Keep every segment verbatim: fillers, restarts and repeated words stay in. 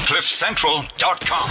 cliff central dot com.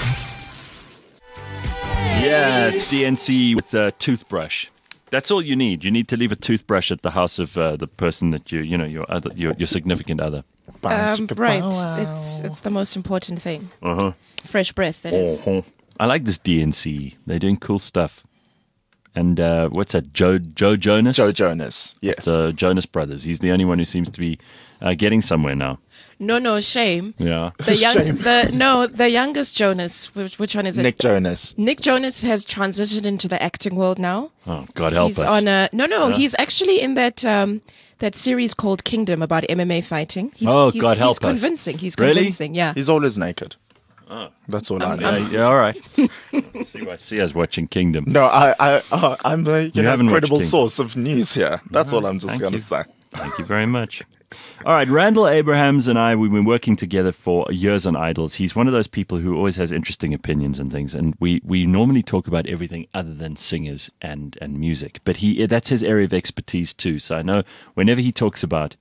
Yeah, it's D N C with a toothbrush. That's all you need. You need to leave a toothbrush at the house of uh, the person that you, you know, your other, your, your significant other. Um, right. It's it's the most important thing. Uh-huh. Fresh breath, that is. Uh-huh. I like this D N C. They're doing cool stuff. And uh, what's that? Joe Joe Jonas? Joe Jonas, yes. The Jonas Brothers. He's the only one who seems to be uh, getting somewhere now. No, no, shame. Yeah. The young, Shame. the no, the youngest Jonas. Which, which one is it? Nick Jonas. Nick Jonas has transitioned into the acting world now. Oh, God help he's us. on a no, no. He's actually in that um, that series called Kingdom about M M A fighting. He's, Oh, he's, God help he's us. convincing. He's Really? convincing. Yeah. He's always naked. Oh. That's all I know. Yeah, yeah, all right. see, I see us watching Kingdom. No, I, I, uh, I'm a you You know, haven't watched credible King. source of news here. That's all I'm just Thank going to you. say. Thank you very much. All right, Randall Abrahams and I, we've been working together for years on Idols. He's one of those people who always has interesting opinions and things, and we, we normally talk about everything other than singers and, and music. But he that's his area of expertise too. So I know whenever he talks about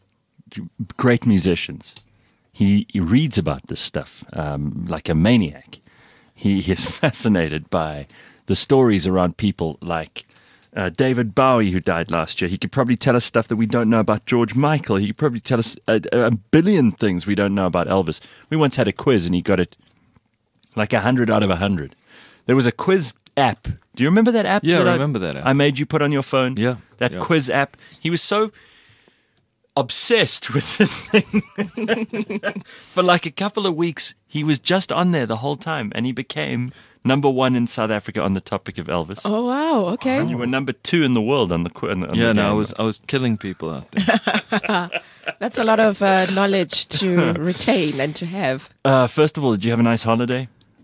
great musicians, he, he reads about this stuff um, like a maniac. He is fascinated by the stories around people like Uh, David Bowie, who died last year. He could probably tell us stuff that we don't know about George Michael. He could probably tell us a, a billion things we don't know about Elvis. We once had a quiz and he got it like a hundred out of a hundred. There was a quiz app. Do you remember that app? Yeah, that I remember that app. I made you put on your phone? Yeah, That yeah. quiz app. He was so obsessed with this thing. For like a couple of weeks, he was just on there the whole time and he became number one in South Africa on the topic of Elvis. Oh wow. Okay. You were number two in the world on the qu- on the, on Yeah, the no, I game. was I was killing people out there. That's a lot of uh, knowledge to retain and to have. Uh, first of all, did you have a nice holiday?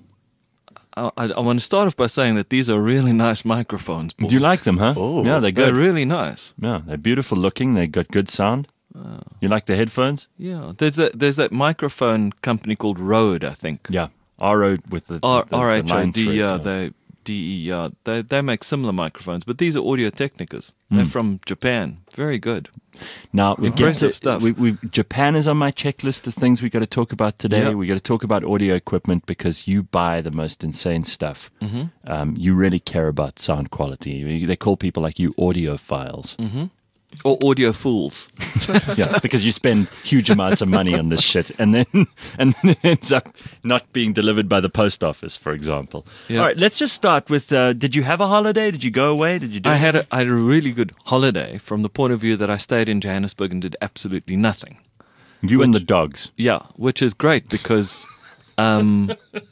I, I, I want to start off by saying that these are really nice microphones. Paul. Do you like them, huh? Oh. Yeah, they're They're good. really nice. Yeah, they're beautiful looking. They got good sound. You like the headphones? Yeah, there's that there's that microphone company called Rode, I think. Yeah, R O with the R the- the R H O line D. through it, Yeah, they D E. Yeah, they they make similar microphones, but these are Audio Technicas. They're from Japan. Very good. Now, we get Impressive to- stuff. We, we, Japan is on my checklist of things we got to talk about today. Yeah. We got to talk about audio equipment because you buy the most insane stuff. Mm-hmm. Um, you really care about sound quality. They call people like you audiophiles. Mm. Or audio fools. Yeah, because you spend huge amounts of money on this shit, and then and then it ends up not being delivered by the post office, for example. Yeah. All right, let's just start with: uh, did you have a holiday? Did you go away? Did you do? I had a, I had a really good holiday from the point of view that I stayed in Johannesburg and did absolutely nothing. you and the dogs. Yeah, which is great because um,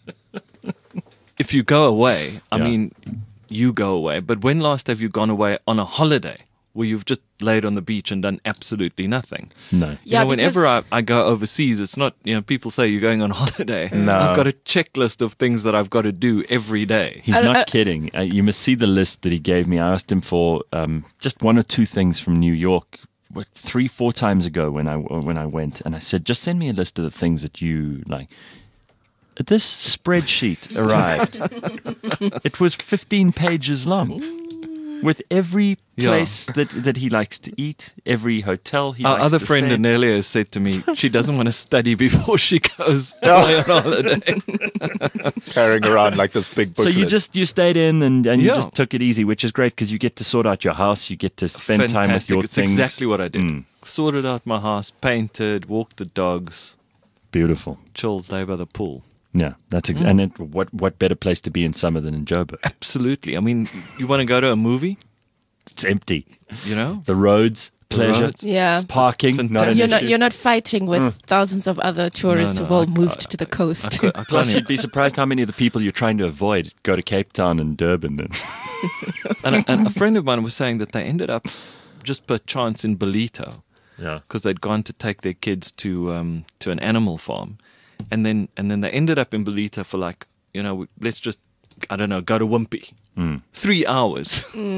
if you go away, I Yeah. mean, you go away. But when last have you gone away on a holiday where you've just laid on the beach and done absolutely nothing? No. You Yeah, know, whenever I, because- I go overseas, it's not, you know, people say you're going on holiday. No. I've got a checklist of things that I've got to do every day. He's I- not I- kidding. Uh, you must see the list that he gave me. I asked him for um, just one or two things from New York, what, three, four times ago when I when I went, and I said, just send me a list of the things that you like. This spreadsheet arrived. It was fifteen pages long, with every Yeah. place that, that he likes to eat, every hotel he Our likes other to friend stay. Anelia said to me she doesn't want to study before she goes away on holiday. Carrying around like this big So booklet. you just you stayed in and, and you Yeah. just took it easy, which is great because you get to sort out your house, you get to spend time with Fantastic. your It's things. exactly what I did. Mm. Sorted out my house, painted, walked the dogs, Beautiful. chilled, lay by the pool. Yeah, that's Mm. ex- and it, what what better place to be in summer than in Joburg? Absolutely. I mean, you want to go to a movie, It's empty. you know? The roads, pleasure, roads. Yeah. parking, not an Fantastic. You're not issue. you're not fighting with thousands of other tourists No, no, who've all I- moved I- to the coast. I, cou- I Plus, can't you'd be surprised how many of the people you're trying to avoid go to Cape Town and Durban. And and, a, and a friend of mine was saying that they ended up just per chance in Belito yeah, because they'd gone to take their kids to um, to an animal farm, and then and then they ended up in Belito for like, you know, let's just, I don't know, go to Wimpy. Three hours.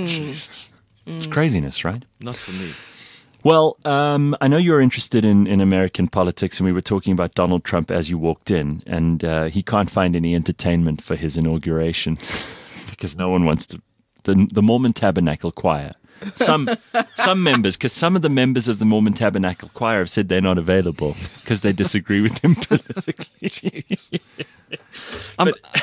it's craziness, right? Not for me. Well, um, I know you're interested in, in American politics, and we were talking about Donald Trump as you walked in, and uh, he can't find any entertainment for his inauguration because no one wants to. The, the Mormon Tabernacle Choir. Some some members, because some of the members of the Mormon Tabernacle Choir have said they're not available because they disagree with him politically.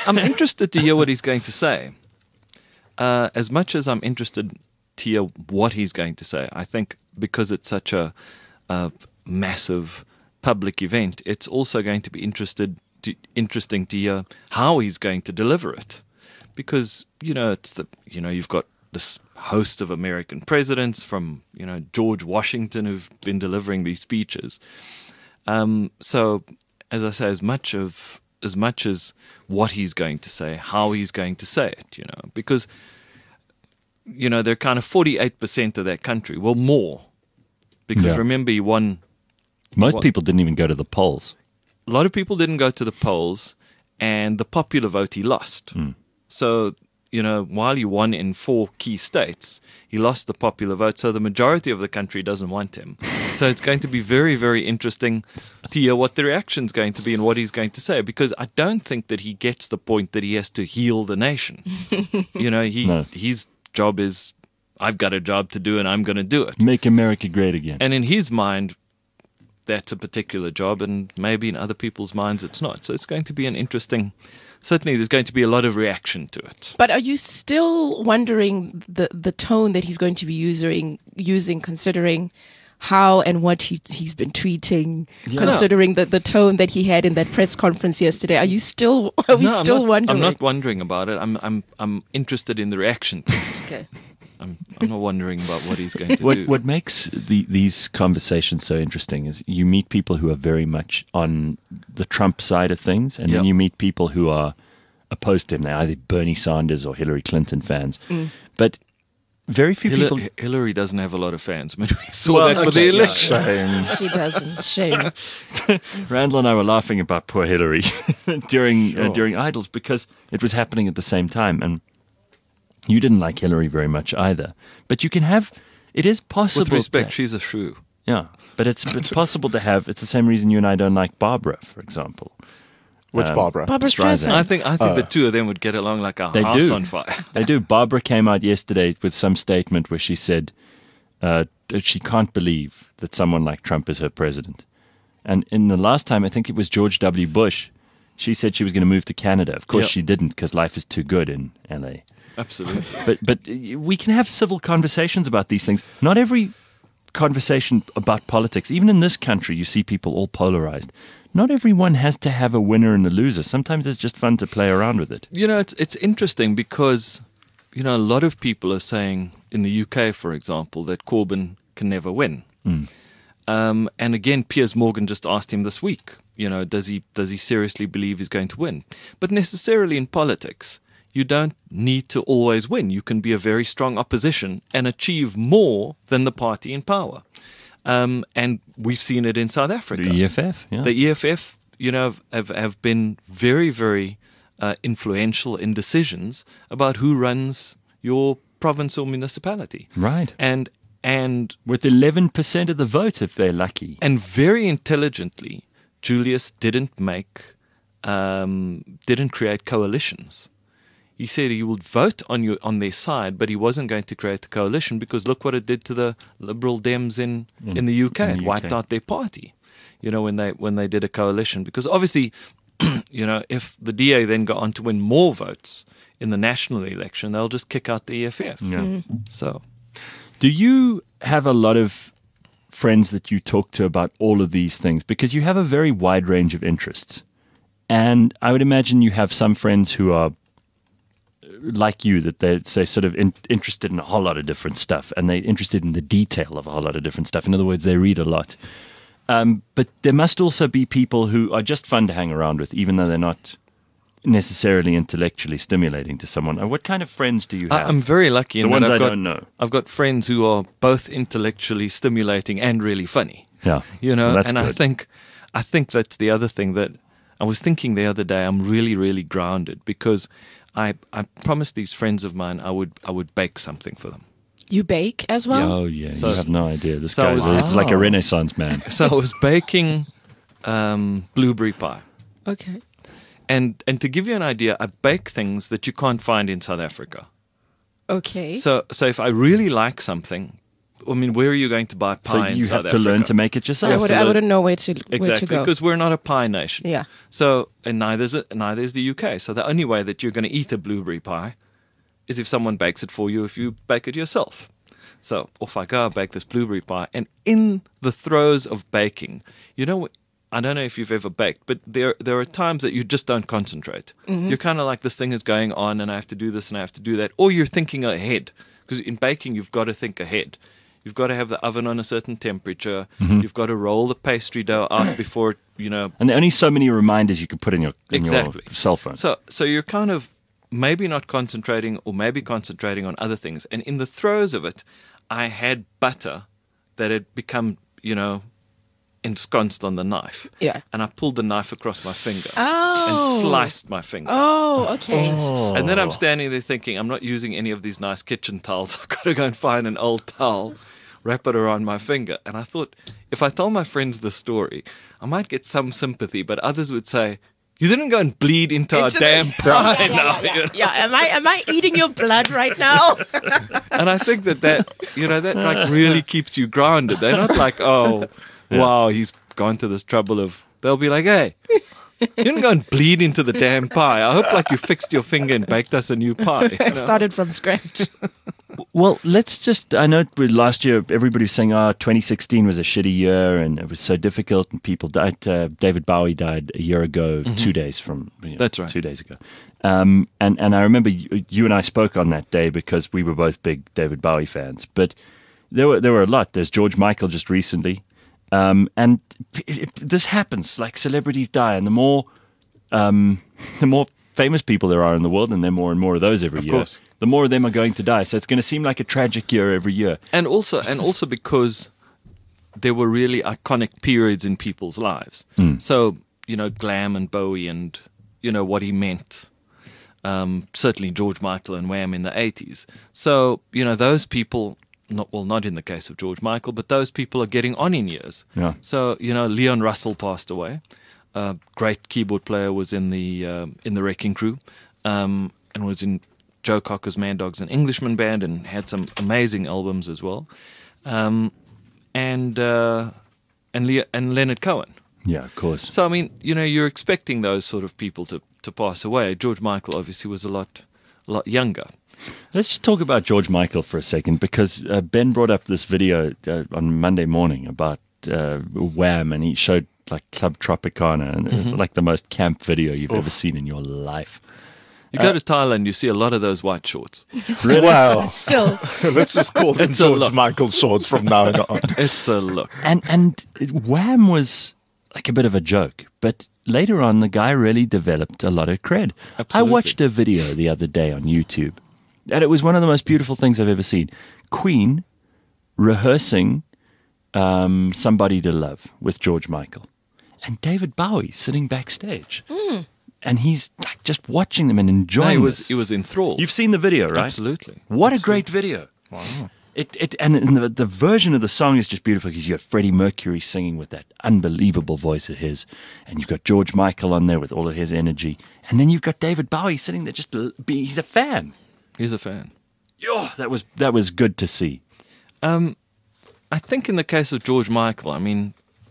I'm interested to hear what he's going to say. Uh, as much as I'm interested to hear what he's going to say, I think because it's such a, a massive public event, it's also going to be interested to, interesting to hear how he's going to deliver it. Because, you know, it's the you know, you've got this host of American presidents from, you know, George Washington who've been delivering these speeches. Um, so, as I say, as much of as much as what he's going to say, how he's going to say it, you know, because, you know, they're kind of forty-eight percent of that country, well, more, because Yeah. remember, he won. Most What? people didn't even go to the polls. A lot of people didn't go to the polls, and the popular vote he lost. So, you know, while he won in four key states, he lost the popular vote. So the majority of the country doesn't want him. So it's going to be very, very interesting to hear what the reaction's going to be and what he's going to say, because I don't think that he gets the point that he has to heal the nation. You know, he No. his job is, I've got a job to do and I'm going to do it. Make America great again. And in his mind, that's a particular job, and maybe in other people's minds it's not. So it's going to be an interesting, certainly there's going to be a lot of reaction to it. But are you still wondering the, the tone that he's going to be using, using considering how and what he, he's been tweeting, considering the, the tone that he had in that press conference yesterday? Are you still, are we No, I'm still not, wondering? I'm not wondering about it. I'm I'm I'm interested in the reaction to it. Okay. I'm I'm not wondering about what he's going to What do. what makes the, these conversations so interesting is you meet people who are very much on the Trump side of things, and then Yep. you meet people who are opposed to him. They're either Bernie Sanders or Hillary Clinton fans. But very few Hillary, people. Hillary doesn't have a lot of fans. I mean, we saw Well, that with the okay, election. Shame. She doesn't. Shame. Randall and I were laughing about poor Hillary during uh, Sure. during Idols because it was happening at the same time, and you didn't like Hillary very much either. But you can have. It is possible. With respect, to, she's a shrew. yeah, but it's it's possible to have. It's the same reason you and I don't like Barbara, for example. Which Um, Barbara? Barbara Streisand. Streisand. I think I think the two of them would get along like a They house do. on fire. They do. Barbara came out yesterday with some statement where she said uh, that she can't believe that someone like Trump is her president. And in the last time, I think it was George W. Bush, she said she was going to move to Canada. Of course, Yep. she didn't because life is too good in L A. Absolutely. But but we can have civil conversations about these things. Not every conversation about politics, even in this country, you see people all polarized. Not everyone has to have a winner and a loser. Sometimes it's just fun to play around with it. You know, it's it's interesting because, you know, a lot of people are saying in the U K, for example, that Corbyn can never win. Um, and again, Piers Morgan just asked him this week, you know, does he does he seriously believe he's going to win? But necessarily in politics, you don't need to always win. You can be a very strong opposition and achieve more than the party in power. Um, and we've seen it in South Africa. The E F F, yeah. The E F F, you know, have, have been very, very uh, influential in decisions about who runs your province or municipality. Right. And and With eleven percent of the vote, if they're lucky. and very intelligently, Julius didn't make, um, didn't create coalitions. He said he would vote on you on their side, but he wasn't going to create a coalition because look what it did to the Liberal Dems in, in the U K. in the It U K. wiped out their party. You know, when they when they did a coalition, because obviously, you know, if the D A then got on to win more votes in the national election, they'll just kick out the E F F. Yeah. So. Do you have a lot of friends that you talk to about all of these things? Because you have a very wide range of interests. And I would imagine you have some friends who are like you, that they're say, sort of in, interested in a whole lot of different stuff, and they're interested in the detail of a whole lot of different stuff. In other words, they read a lot. Um, but there must also be people who are just fun to hang around with, even though they're not necessarily intellectually stimulating to someone. Uh, What kind of friends do you I, have? I'm very lucky in The that ones I've I got, don't know. I've got friends who are both intellectually stimulating and really funny. Yeah. You know, Well, that's and I good. think I think that's the other thing that I was thinking the other day. I'm really, really grounded because I I promised these friends of mine I would I would bake something for them. You bake as well? Oh, yeah. So- you have no idea. This so guy was- is like a Wow. Renaissance man. So I was baking um, blueberry pie. Okay. And and to give you an idea, I bake things that you can't find in South Africa. Okay. So so if I really like something, I mean, where are you going to buy pie So in you South have to Africa? learn to make it yourself. I, would, to I learn- wouldn't know where to, where to Exactly, go. because we're not a pie nation. Yeah. So, and neither is, it, neither is the U K. So the only way that you're going to eat a blueberry pie is if someone bakes it for you, if you bake it yourself. So off I go, I bake this blueberry pie. And in the throes of baking, you know, I don't know if you've ever baked, but there there are times that you just don't concentrate. You're kind of like, this thing is going on and I have to do this and I have to do that. Or you're thinking ahead. Because in baking, you've got to think ahead. You've got to have the oven on a certain temperature. You've got to roll the pastry dough out before, it, you know. And there are only so many reminders you can put in your, in Exactly. your cell phone. So, so you're kind of maybe not concentrating or maybe concentrating on other things. And in the throes of it, I had butter that had become, you know, ensconced on the knife. Yeah. And I pulled the knife across my finger Oh. and sliced my finger. Oh, okay. And then I'm standing there thinking, I'm not using any of these nice kitchen towels. I've got to go and find an old towel, wrap it around my finger. And I thought, if I told my friends the story, I might get some sympathy, but others would say, you didn't go and bleed into our Into damn the- pie yeah, now. yeah, you know? yeah. Am I am I eating your blood right now? And I think that that, you know, that like really keeps you grounded. They're not like, oh, wow, he's gone to this trouble of, they'll be like, hey, you didn't go and bleed into the damn pie. I hope like you fixed your finger and baked us a new pie. you I know? started from scratch. Well, let's just, I know with last year, everybody was saying, oh, twenty sixteen was a shitty year and it was so difficult and people died. Uh, David Bowie died a year ago, two days from, you know, That's right. two days ago. Um, and, and I remember you, you and I spoke on that day because we were both big David Bowie fans, but there were, there were a lot. There's George Michael just recently. Um, and it, it, this happens, like celebrities die, and the more, um, the more famous people there are in the world, and there are more and more of those every Of year, course. the more of them are going to die. So it's going to seem like a tragic year every year. And also, and also because there were really iconic periods in people's lives. So, you know, Glam and Bowie and, you know, what he meant. Um, certainly George Michael and Wham in the eighties. So, you know, those people, not well, not in the case of George Michael, but those people are getting on in years. Yeah. So, you know, Leon Russell passed away. Uh, great keyboard player, was in the um, in the Wrecking Crew, um, and was in Joe Cocker's Man Dogs and Englishman band, and had some amazing albums as well. Um, and uh, and Le- and Leonard Cohen. Yeah, of course. So I mean, you know, you're expecting those sort of people to, to pass away. George Michael obviously was a lot a lot younger. Let's just talk about George Michael for a second, because uh, Ben brought up this video uh, on Monday morning about uh, Wham, and he showed like Club Tropicana, and it's like the most camp video you've ever seen in your life. You go to Thailand, you see a lot of those white shorts. Wow. Still, Let's just call them It's a George look. Michael shorts from now on. It's a look. And and Wham was like a bit of a joke, but later on the guy really developed a lot of cred. I Absolutely. watched a video the other day on YouTube, and it was one of the most beautiful things I've ever seen. Queen rehearsing um, Somebody to Love with George Michael, and David Bowie sitting backstage. And he's like just watching them and No, enjoying he was this. he was enthralled. You've seen the video, right? Absolutely. What a great video. Wow. It, it, and and the, the version of the song is just beautiful, because you have Freddie Mercury singing with that unbelievable voice of his, and you've got George Michael on there with all of his energy, and then you've got David Bowie sitting there just, l- be, he's a fan. He's a fan. Oh, that was, that was good to see. Um, I think in the case of George Michael, I mean,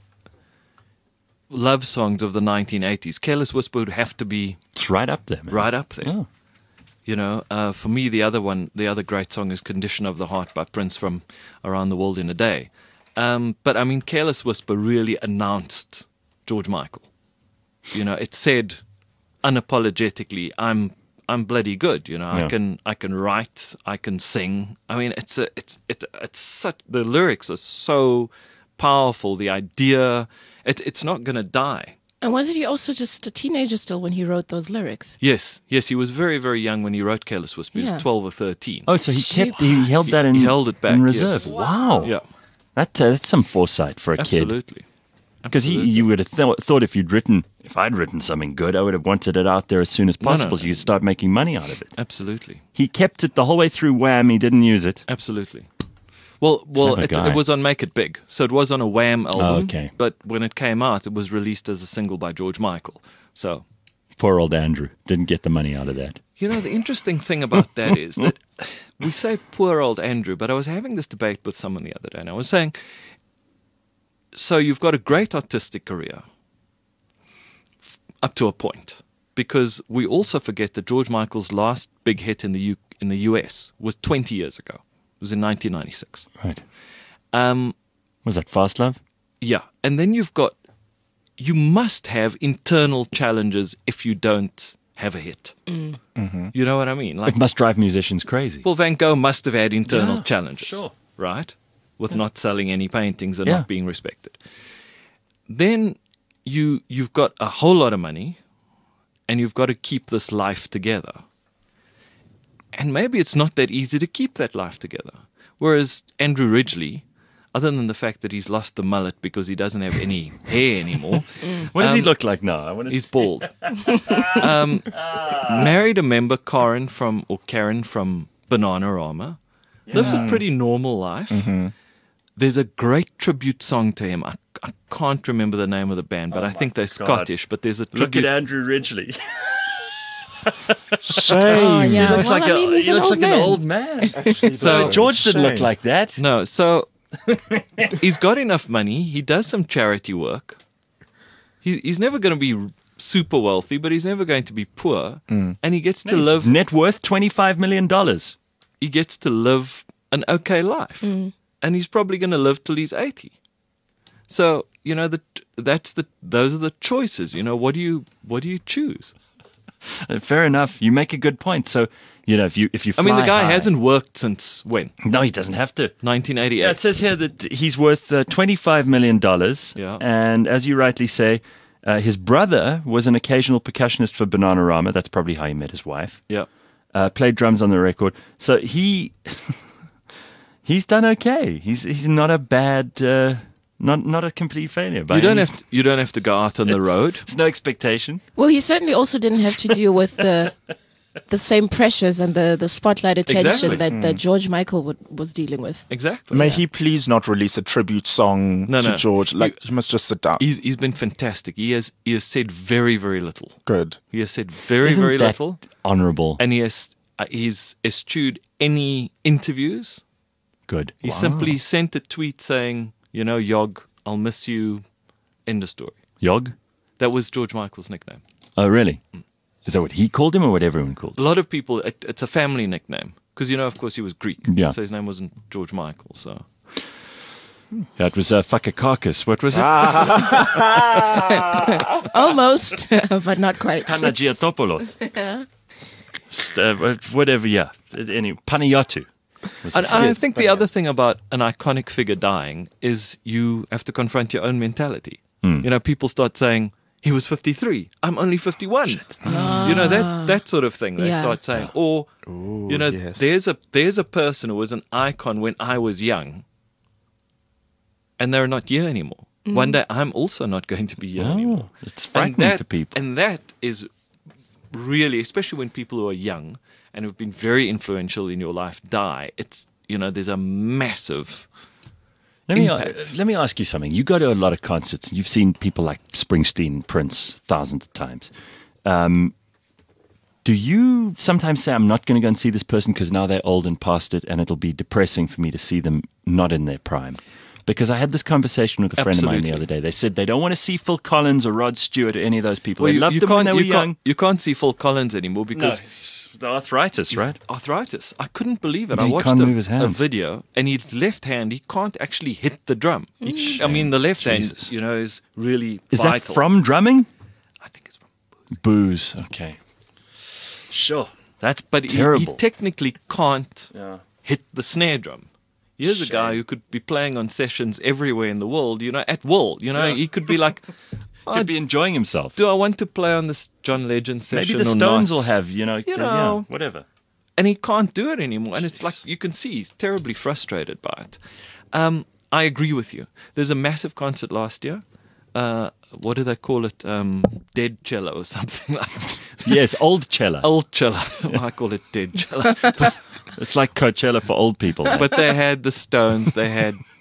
love songs of the nineteen eighties, Careless Whisper would have to be It's right up there, man. right up there. Yeah. You know, uh, for me, the other one, the other great song is Condition of the Heart by Prince from Around the World in a Day. Um, but I mean, Careless Whisper really announced George Michael. You know, it said unapologetically, I'm I'm bloody good. You know, Yeah. I can I can write, I can sing. I mean, it's a, it's it, it's such, the lyrics are so powerful. The idea, it, it's not going to die. and wasn't he also just a teenager still when he wrote those lyrics? Yes, yes, he was very, very young when he wrote Careless Whisper. He Yeah. was twelve or thirteen. Oh, so he kept, he held that in, He held it back, in yes. reserve. Wow. Yeah, That, uh, that's some foresight for a kid. absolutely. Because Absolutely. you would have th- thought if you'd written, if I'd written something good, I would have wanted it out there as soon as No, no, possible so no. you could start making money out of it. Absolutely. He kept it the whole way through Wham. He didn't use it. Absolutely. Well, well, Clever it, guy. it was on Make It Big, so it was on a Wham album. Oh, okay. But when it came out, it was released as a single by George Michael. So poor old Andrew didn't get the money out of that. You know, the interesting thing about that is that we say poor old Andrew, but I was having this debate with someone the other day, and I was saying, so you've got a great artistic career up to a point, because we also forget that George Michael's last big hit in the U- in the U S was twenty years ago. It was in nineteen ninety-six. Right. Um, Was that Fast Love? yeah, and then you've got, you must have internal challenges if you don't have a hit. Mm. Mm-hmm. You know what I mean? Like, It must drive musicians crazy. well, Van Gogh must have had internal Yeah, challenges, sure. right? With not selling any paintings and Yeah. not being respected. Then you you've got a whole lot of money, and you've got to keep this life together. And maybe it's not that easy to keep that life together. Whereas Andrew Ridgeley, other than the fact that he's lost the mullet because he doesn't have any hair anymore, What does he um, look like now? I want to he's bald. um, married a member, Karen from or Karen from Bananarama. Lives a pretty normal life. There's a great tribute song to him. I, I can't remember the name of the band, but I think they're God. Scottish. But there's a Look tribute. at Andrew Ridgeley. Shame. Oh, yeah. He looks well, like, I mean, a, he's he an looks old like man. an old man. Actually, So though, George didn't look shame. like that. No, so he's got enough money. He does some charity work. He, he's never going to be super wealthy, but he's never going to be poor. And he gets to live. Net worth twenty-five million dollars. He gets to live an okay life, and he's probably going to live till he's eighty. So you know, the that's the those are the choices. You know, what do you what do you choose? Uh, Fair enough. You make a good point. So, you know, if you if you I fly mean, the guy high- hasn't worked since when? No, he doesn't have to. nineteen eighty-eight. Yeah, it says here that he's worth uh, twenty-five million dollars. Yeah. And as you rightly say, uh, his brother was an occasional percussionist for Bananarama. That's probably how he met his wife. Yeah. Uh, played drums on the record. So he he's done okay. He's he's not a bad, uh, not not a complete failure. by You don't any- have to, you don't have to go out on the road. It's no expectation. Well, he certainly also didn't have to deal with the the same pressures and the, the spotlight attention Exactly. that, that George Michael would, was dealing with. Exactly. May he please not release a tribute song No, to no. George. Like, he must just sit down. He's he's been fantastic. He has he has said very very little. Good. He has said very Isn't very that little, honourable. and he has uh, he's eschewed any interviews. Good. He simply sent a tweet saying, you know, Yog, I'll miss you. End of story. Yog? That was George Michael's nickname. Oh, really? Is that what he called him or what everyone called A him? lot of people, it, it's a family nickname because you know, of course, he was Greek. Yeah. So his name wasn't George Michael. So Yeah, it was uh, Fakakakis. What was it? Almost, but not quite. Panagiotopoulos. St- uh, whatever, yeah. Anyway, Panayiotou. was the And second. I think the other thing about an iconic figure dying is you have to confront your own mentality. You know, people start saying, he was fifty-three. I'm only fifty-one. You know, that that sort of thing. They Yeah. start saying, or, Ooh, you know, yes. there's a there's a person who was an icon when I was young, and they're not here anymore. One day I'm also not going to be here anymore. Oh, it's And frightening that- to people. And that is really, especially when people who are young and have been very influential in your life die, it's, you know, there's a massive Let me, uh, impact. let me ask you something. You go to a lot of concerts, and you've seen people like Springsteen, Prince, thousands of times. Um, do you sometimes say, I'm not going to go and see this person because now they're old and past it, and it'll be depressing for me to see them not in their prime? Because I had this conversation with a friend of mine the Absolutely. other day. They said they don't want to see Phil Collins or Rod Stewart or any of those people. Well, they you, loved you them when can't, they were you young. Can't, you can't see Phil Collins anymore because it's the arthritis, he's right? arthritis. I couldn't believe it. He I watched can't a, move his a hands. video, and his left hand, he can't actually hit the drum. I mean, the left hand, Jesus. you know, is really Is vital. that from drumming? I think it's from. Booze. Okay. Sure. That's But he, terrible. he technically can't Yeah. hit the snare drum. Here's a guy Shame. who could be playing on sessions everywhere in the world, you know, at will. You know, Yeah. he could be like, "Oh, Could be enjoying himself. do I want to play on this John Legend session Maybe the or Stones not? will have, you know, You uh, know. yeah, whatever. And he can't do it anymore. And it's like, you can see he's terribly frustrated by it. Um, I agree with you. There's a massive concert last year. Uh, what do they call it? Um, dead cello or something like that. Yes, old cello. Old cello. I call it dead cello. It's like Coachella for old people. But they had the Stones, they had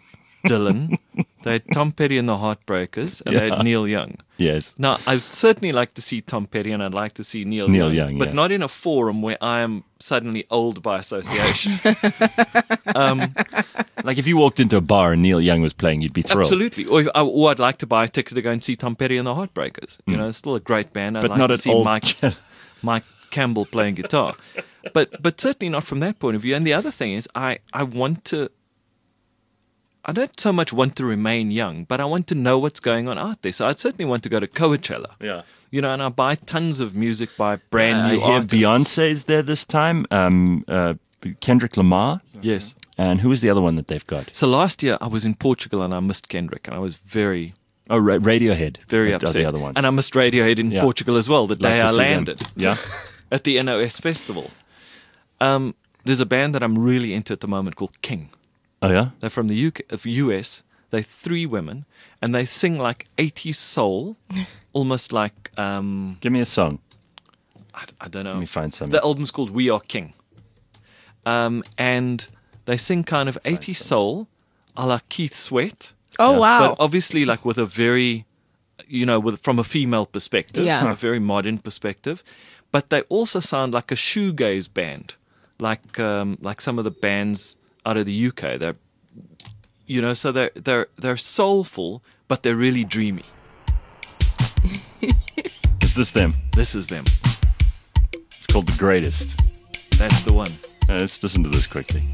Dylan, they had Tom Petty and the Heartbreakers, and they Yeah. had Neil Young. Yes. Now, I'd certainly like to see Tom Petty and I'd like to see Neil, Neil Young, Young, but yeah. not in a forum where I am suddenly old by association. um, Like if you walked into a bar and Neil Young was playing, you'd be thrilled. absolutely. Or, or I'd like to buy a ticket to go and see Tom Petty and the Heartbreakers. You know, it's still a great band. I'd But like not to at see all. Mike, Mike Campbell playing guitar. But but certainly not from that point of view. And the other thing is, I, I want to... I don't so much want to remain young, but I want to know what's going on out there. So I'd certainly want to go to Coachella. Yeah. You know, and I buy tons of music by brand new I hear artists. Beyonce's there this time. Um, uh, Kendrick Lamar. Yes. And who was the other one that they've got? So last year I was in Portugal and I missed Kendrick, and I was very, Oh, Ra- Radiohead. very are upset. the other ones. And I missed Radiohead in Yeah. Portugal as well, the Like day to I see them. landed Yeah. at the N O S festival. Um, there's a band that I'm really into at the moment called King. Oh, yeah? They're from the U K, of U S. They're three women, and they sing like eighties soul, almost like, um, Give me a song. I, I don't know. Let me find some. The album's called We Are King. Um, and they sing kind of eighties soul a la Keith Sweat. Oh, Yeah. wow. But obviously, like with a very, you know, with from a female perspective, Yeah. a very modern perspective. But they also sound like a shoegaze band, like um, like some of the bands out of the U K. They're, you know, so they're they're they're soulful, but they're really dreamy. Is this them? This is them. It's called The Greatest. That's the one. Uh, let's listen to this quickly.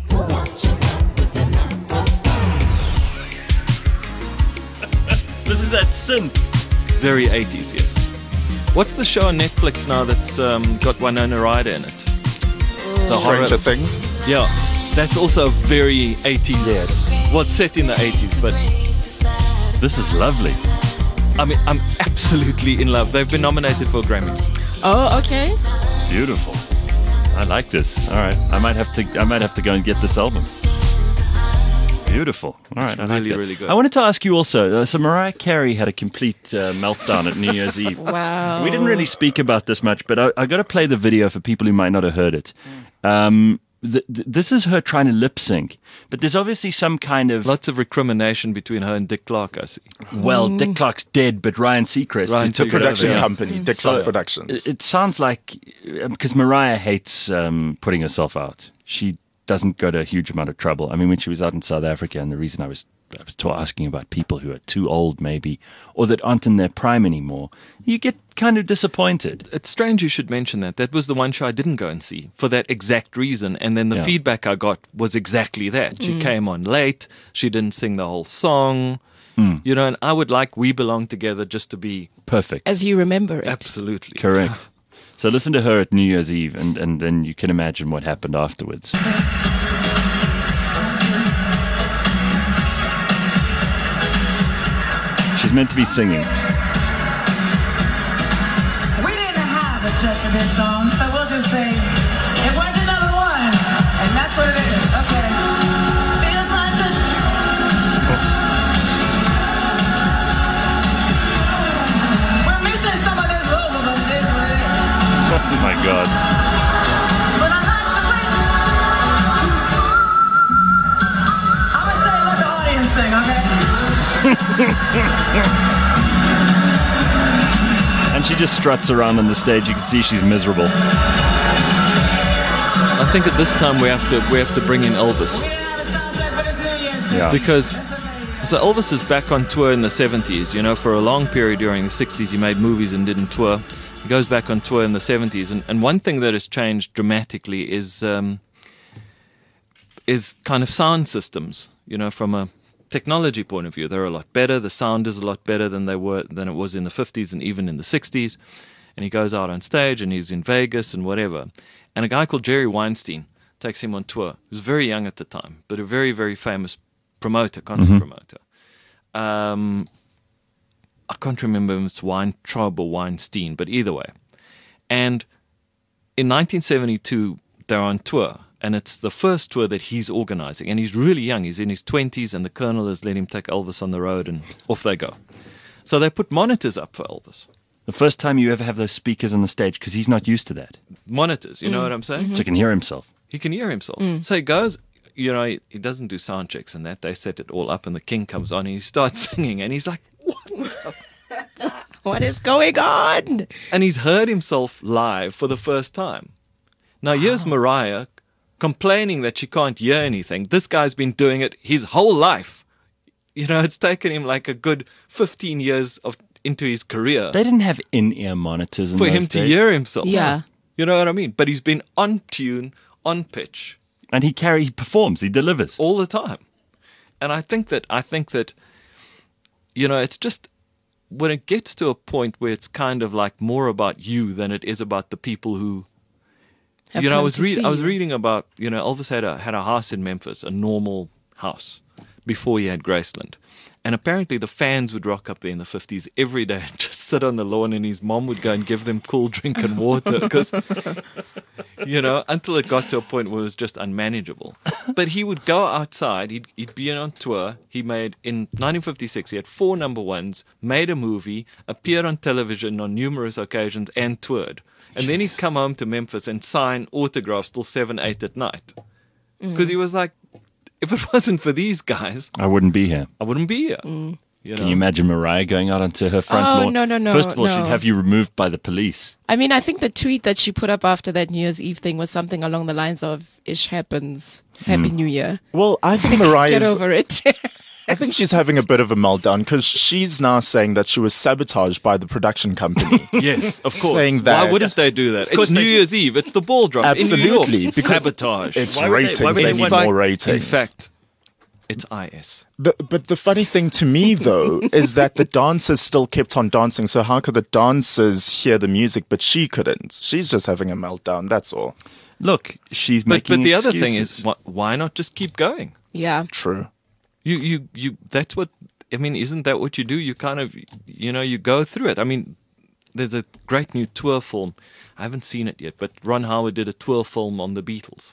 This is that synth. It's very eighties, yes. What's the show on Netflix now that's um, got Winona Ryder in it? The horror. Stranger Things. Yeah, that's also very eighties. Yes. Well, it's set in the eighties, but This is lovely. I mean, I'm absolutely in love. They've been nominated for a Grammy. Oh, okay. Beautiful. I like this. All right, I might have to. I might have to go and get this album. Beautiful. All right, I like really, that. really good. I wanted to ask you also. Uh, so Mariah Carey had a complete uh, meltdown at New Year's Eve. Wow. We didn't really speak about this much, but I, I got to play the video for people who might not have heard it. Um, th- th- this is her trying to lip sync, but there's obviously some kind of Lots of recrimination between her and Dick Clark, I see. well, Dick Clark's dead, but Ryan Seacrest Ryan who took The it over. production Yeah. company, Dick So, Clark Productions. It, it sounds like because Mariah hates um, putting herself out. She doesn't go to a huge amount of trouble. I mean, when she was out in South Africa, and the reason I was I was ta- asking about people who are too old, maybe, or that aren't in their prime anymore, you get kind of disappointed. It's strange you should mention that. That was the one show I didn't go and see for that exact reason. And then the Yeah. feedback I got was exactly that. She came on late. She didn't sing the whole song. You know, and I would like We Belong Together just to be Perfect. As you remember it. absolutely Correct. So listen to her at New Year's Eve, and, and then you can imagine what happened afterwards. She's meant to be singing. We didn't have a check for this song, so we'll just say it went to number one, and that's what it is. Okay. Feels like the we're missing some of this vocal, but it is what it is. Oh my God. But I like the way. I'm gonna say let the audience sing, okay? And she just struts around on the stage. You can see she's miserable. I think at this time we have to we have to bring in Elvis. We didn't have a soundtrack for this New Year's. Yeah. Because so Elvis is back on tour in the seventies. You know, for a long period during the sixties, he made movies and didn't tour. He goes back on tour in the seventies, and, and one thing that has changed dramatically is um, is kind of sound systems. You know, from a technology point of view, they're a lot better. The sound is a lot better than they were than it was in the fifties and even in the sixties. And he goes out on stage and he's in Vegas and whatever. And a guy called Jerry Weinstein takes him on tour. He was very young at the time, but a very, very famous promoter, concert promoter. Um, I can't remember if it's Weintraub or Weinstein, but either way. And in nineteen seventy-two, they're on tour. And it's the first tour that he's organizing. And he's really young. He's in his twenties, and the Colonel has let him take Elvis on the road, and off they go. So they put monitors up for Elvis. The first time you ever have those speakers on the stage, because he's not used to that. Monitors, you know what I'm saying? So he can hear himself. He can hear himself. So he goes, you know, he, he doesn't do sound checks and that. They set it all up, and the king comes on and he starts singing, and he's like, what? What is going on? And he's heard himself live for the first time. Now, here's Mariah complaining that she can't hear anything. This guy's been doing it his whole life. You know, it's taken him like a good fifteen years of into his career They didn't have in-ear monitors in for those him to days. hear himself. Yeah. You know what I mean? But he's been on tune, on pitch, And he carry, he performs, he delivers. all the time. And I think that I think that you know, it's just when it gets to a point where it's kind of like more about you than it is about the people who Have you know, I come was to read see I was you. reading about, you know, Elvis had a had a house in Memphis, a normal house, before he had Graceland. And apparently the fans would rock up there in the fifties every day and just sit on the lawn, and his mom would go and give them cool drink and water because, you know, until it got to a point where it was just unmanageable. But he would go outside, he'd, he'd be on tour. He made, in nineteen fifty-six, he had four number ones, made a movie, appeared on television on numerous occasions, and toured. And then he'd come home to Memphis and sign autographs till seven, eight at night. Because he was like, if it wasn't for these guys, I wouldn't be here. I wouldn't be here. You know? Can you imagine Mariah going out onto her front Oh, lawn? no, no, no, First of all, no. she'd have you removed by the police. I mean, I think the tweet that she put up after that New Year's Eve thing was something along the lines of "Ish happens, Happy New Year." Well, I think Get Mariah's. over it. I think she's having a bit of a meltdown because she's now saying that she was sabotaged by the production company. Yes, of course. Saying Why that- wouldn't they do that? It's course New they- Year's Eve. It's the ball drop. Absolutely, In New York. because Sabotage. It's Why would they- ratings. why would They, they need want- fact- more ratings. In fact, it's I S. The, but the funny thing to me, though, is that the dancers still kept on dancing. So how could the dancers hear the music, but she couldn't? She's just having a meltdown. That's all. Look, she's But making but the other thing excuses. is, wh- why not just keep going? Yeah. True. You you you. That's what I mean. Isn't that what you do? You kind of you know you go through it. I mean, there's a great new tour film. I haven't seen it yet, but Ron Howard did a tour film on the Beatles,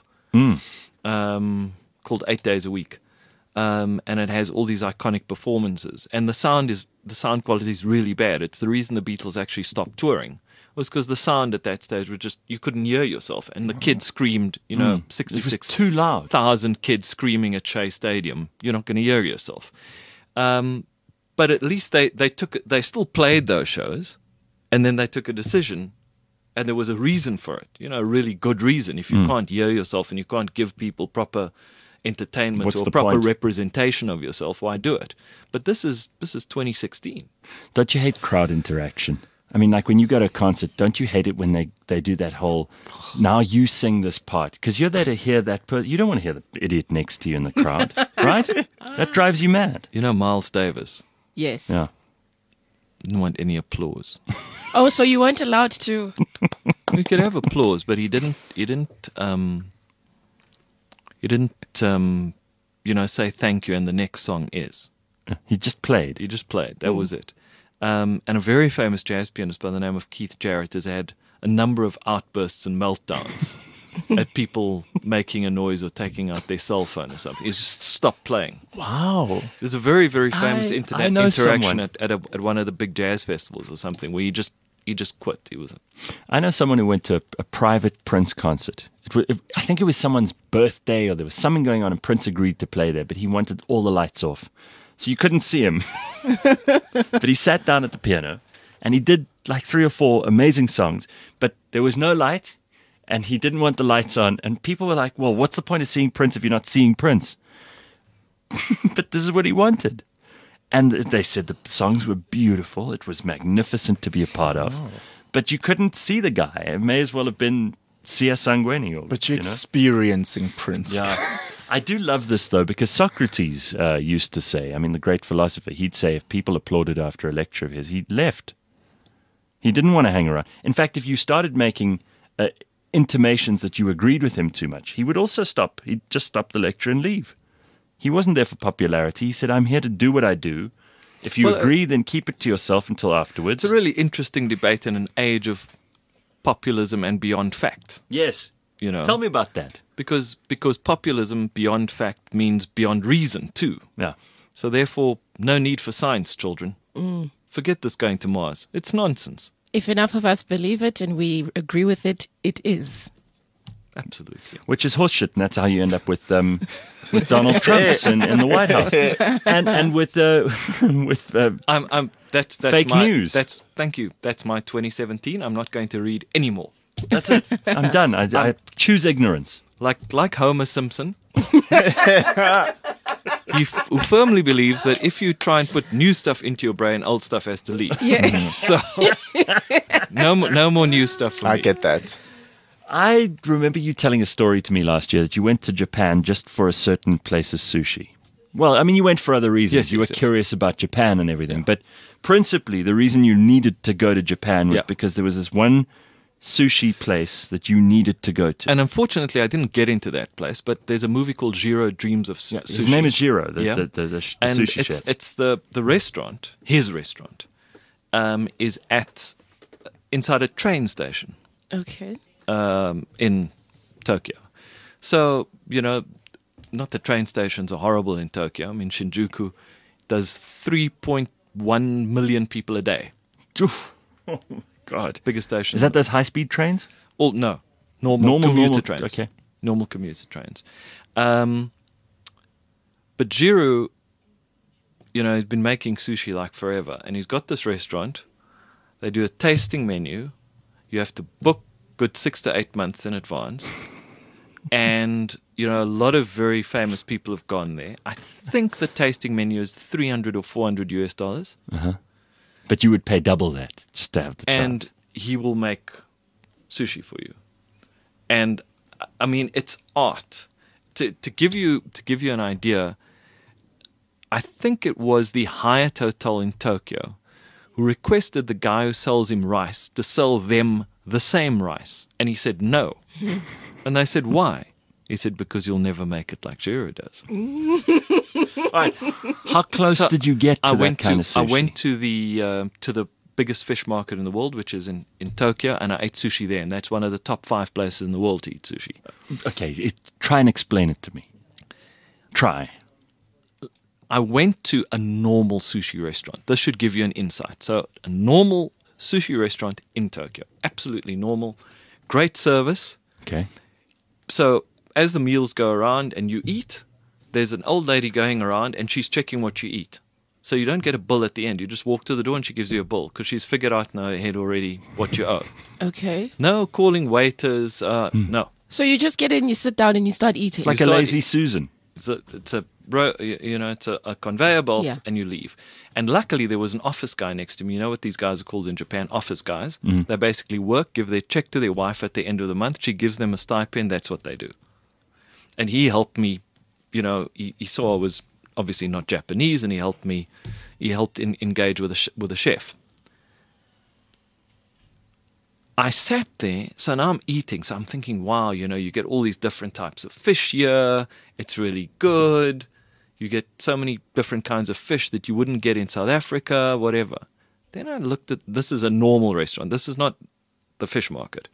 um, called Eight Days a Week. Um, and it has all these iconic performances, and the sound is the sound quality is really bad. It's the reason the Beatles actually stopped touring was because the sound at that stage was just you couldn't hear yourself, and the kids screamed. You know, It was sixty-six too loud. thousand kids screaming at Shea Stadium. You're not going to hear yourself. Um, but at least they they took they still played those shows, and then they took a decision, and there was a reason for it. You know, a really good reason. If you Hmm. can't hear yourself and you can't give people proper entertainment What's or the proper point? representation of yourself, why do it? But this is this is twenty sixteen. Don't you hate crowd interaction? I mean, like when you go to a concert, don't you hate it when they, they do that whole, now you sing this part? Because you're there to hear that person. You don't want to hear the idiot next to you in the crowd, right? That drives you mad. You know, Miles Davis Yes. Yeah. didn't want any applause. Oh, so you weren't allowed to. We could have applause, but he didn't. He didn't. Um, he didn't. Um, you know, say thank you, and the next song is. He just played. He just played. That was it. Um, and a very famous jazz pianist by the name of Keith Jarrett has had a number of outbursts and meltdowns at people making a noise or taking out their cell phone or something. He's just stopped playing. Wow. There's a very, very famous I- I internet know interaction someone. at at, a, at one of the big jazz festivals or something where he just he just quit. He was I know someone who went to a, a private Prince concert. It, wa- it, I think it was someone's birthday or there was something going on and Prince agreed to play there, but he wanted all the lights off. So you couldn't see him. But he sat down at the piano and he did like three or four amazing songs, but there was no light and he didn't want the lights on. And people were like, well, what's the point of seeing Prince if you're not seeing Prince? But this is what he wanted. And they said the songs were beautiful. It was magnificent to be a part of. But you couldn't see the guy. It may as well have been Sia Sangweni. Or, But you're you know? experiencing Prince. Yeah. I do love this, though, because Socrates uh, used to say, I mean, the great philosopher, he'd say if people applauded after a lecture of his, he left. He didn't want to hang around. In fact, if you started making uh, intimations that you agreed with him too much, he would also stop. He'd just stop the lecture and leave. He wasn't there for popularity. He said, I'm here to do what I do. If you Well, uh, agree, then keep it to yourself until afterwards. it's a really interesting debate in an age of populism and beyond fact. Yes. You know, Tell me about that. because because populism beyond fact means beyond reason too. Yeah. So therefore, no need for science, children. Forget this going to Mars. It's nonsense. If enough of us believe it and we agree with it, it is. Absolutely. which is horseshit, and that's how you end up with um, with Donald Trump in, in the White House, and and with uh, with uh, I'm, I'm, that's, that's Fake my, news. That's Thank you. That's my twenty seventeen. I'm not going to read any more. that's it. I'm done. I, I choose ignorance. Like like Homer Simpson, he, f- who firmly believes that if you try and put new stuff into your brain, old stuff has to leave. Yeah. So no mo- no more new stuff for I me. get that. I remember you telling a story to me last year that you went to Japan just for a certain place's sushi. Well, I mean, you went for other reasons. Yes, you yes, were yes. curious about Japan and everything. But principally, the reason you needed to go to Japan was Yeah. because there was this one sushi place that you needed to go to. And unfortunately, I didn't get into that place. But there's a movie called Jiro Dreams of Su- Sushi. His name is Jiro, the, Yeah. the, the, the, sh- the and sushi it's chef. it's the the restaurant. His restaurant um, is at inside a train station. Okay. um, in Tokyo. So, you know, not the train stations are horrible in Tokyo. I mean, Shinjuku does three point one million people a day. Oof. Oh, God. Biggest station. Is that those high-speed trains? Oh, no. Normal, Normal- commuter normal- trains. okay. Normal commuter trains. Um, but Jiro, you know, he's been making sushi like forever. And he's got this restaurant. They do a tasting menu. You have to book good six to eight months in advance. And, you know, a lot of very famous people have gone there. I think the tasting menu is three hundred or four hundred U S dollars. But you would pay double that just to have the chance. And he will make sushi for you. And I mean, it's art. To to give you to give you an idea, I think it was the Hyatt Hotel in Tokyo who requested the guy who sells him rice to sell them the same rice, and he said no. And they said, why? He said, because you'll never make it like Jiro does. All right. How close So did you get to I that went kind to of I sushi? went to the uh, to the biggest fish market in the world, which is in, in Tokyo, and I ate sushi there, and that's one of the top five places in the world to eat sushi. Okay, it, try and explain it to me. Try. I went to a normal sushi restaurant. This should give you an insight. So, a normal sushi restaurant in Tokyo, absolutely normal, great service. Okay. So, as the meals go around and you eat, there's an old lady going around and she's checking what you eat. So you don't get a bill at the end. You just walk to the door and she gives you a bill because she's figured out in her head already what you owe. Okay. No calling waiters. Uh, No. So you just get in, you sit down, and you start eating. It's like You a saw lazy it- Susan. It's a, it's a ro- you you know, it's a, a conveyor belt, Yeah. and you leave. And luckily, there was an office guy next to me. You know what these guys are called in Japan? Office guys. They basically work, give their check to their wife at the end of the month. She gives them a stipend. That's what they do. And he helped me. You know, he, he saw I was obviously not Japanese, and he helped me. He helped in, engage with a sh- with a chef. I sat there, so now I'm eating. So I'm thinking, wow, you know, you get all these different types of fish here. It's really good. You get so many different kinds of fish that you wouldn't get in South Africa, whatever. Then I looked at, this is a normal restaurant. This is not the fish market.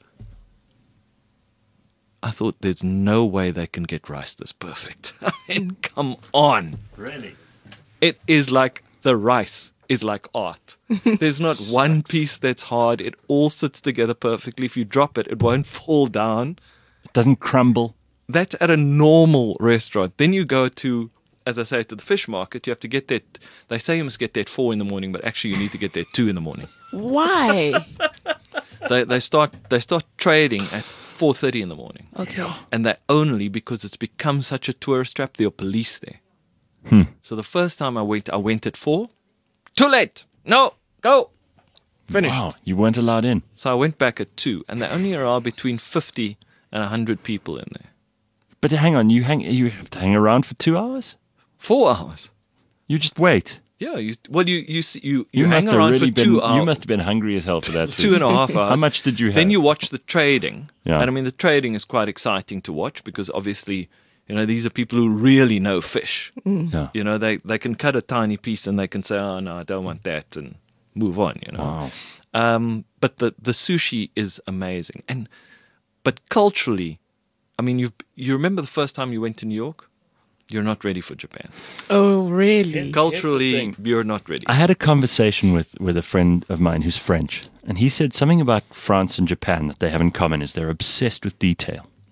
I thought, there's no way they can get rice this perfect. I mean, come on. Really? It is like the rice is like art. There's not one piece that's hard. It all sits together perfectly. If you drop it, it won't fall down. It doesn't crumble. That's at a normal restaurant. Then you go to, as I say, to the fish market. You have to get there. They say you must get there at four in the morning, but actually you need to get there at two in the morning. Why? They they start they start trading at four thirty in the morning, Okay. and that only because it's become such a tourist trap. There are police there. So the first time I went, I went at four. Too late. No, go. Finished. Wow, you weren't allowed in. So I went back at two, and there only are between fifty and a hundred people in there. But hang on, you hang you have to hang around for two hours? Four hours. You just wait. Yeah. You well, you you s- you You, you, must hang have around really for been two hours. you must have been hungry as hell for that. two and a half hours. How much did you have? Then you watch the trading. Yeah. And I mean, the trading is quite exciting to watch because obviously, you know, these are people who really know fish. Yeah. You know, they, they can cut a tiny piece and they can say, oh, no, I don't want that, and move on, you know. Wow. Um, but the, the sushi is amazing. And But culturally, I mean, you you remember the first time you went to New York? You're not ready for Japan. Oh, really? Culturally, thing. you're not ready. I had a conversation with, with a friend of mine who's French, and he said something about France and Japan that they have in common is they're obsessed with detail.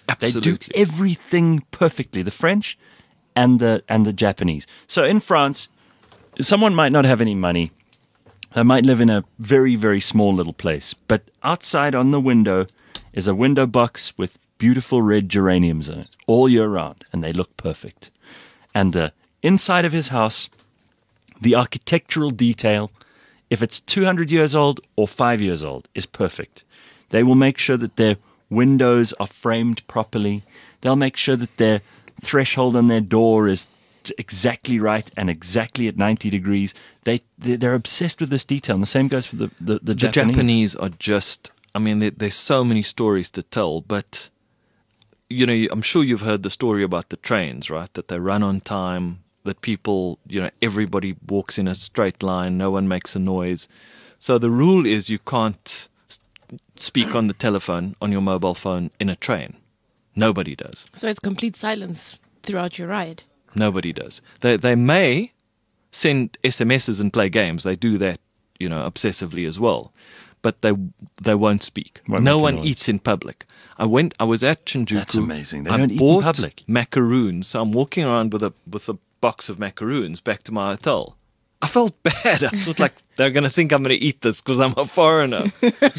They do Absolutely. everything perfectly. The French and the and the Japanese. So in France, someone might not have any money. They might live in a very, very small little place. But outside on the window is a window box with beautiful red geraniums in it all year round, and they look perfect. And the inside of his house, the architectural detail, if it's two hundred years old or five years old, is perfect. They will make sure that their windows are framed properly. They'll make sure that their threshold on their door is exactly right and exactly at ninety degrees. They, they're obsessed with this detail. And the same goes for the, the, the, The Japanese. Japanese are just, I mean, there, there's so many stories to tell, but, you know, I'm sure you've heard the story about the trains, right? That they run on time, that people, you know, everybody walks in a straight line, no one makes a noise. So the rule is you can't speak on the telephone, on your mobile phone, in a train. Nobody does. So it's complete silence throughout your ride. Nobody does. They they may send S M Ses and play games. They do that, you know, obsessively as well. But they they won't speak. Won't no make a one noise. eats in public. I went. I was at Shinjuku. That's amazing. They I don't eat in bought public. macaroons. So I'm walking around with a with a box of macaroons back to my hotel. I felt bad. I felt like they're going to think I'm going to eat this because I'm a foreigner.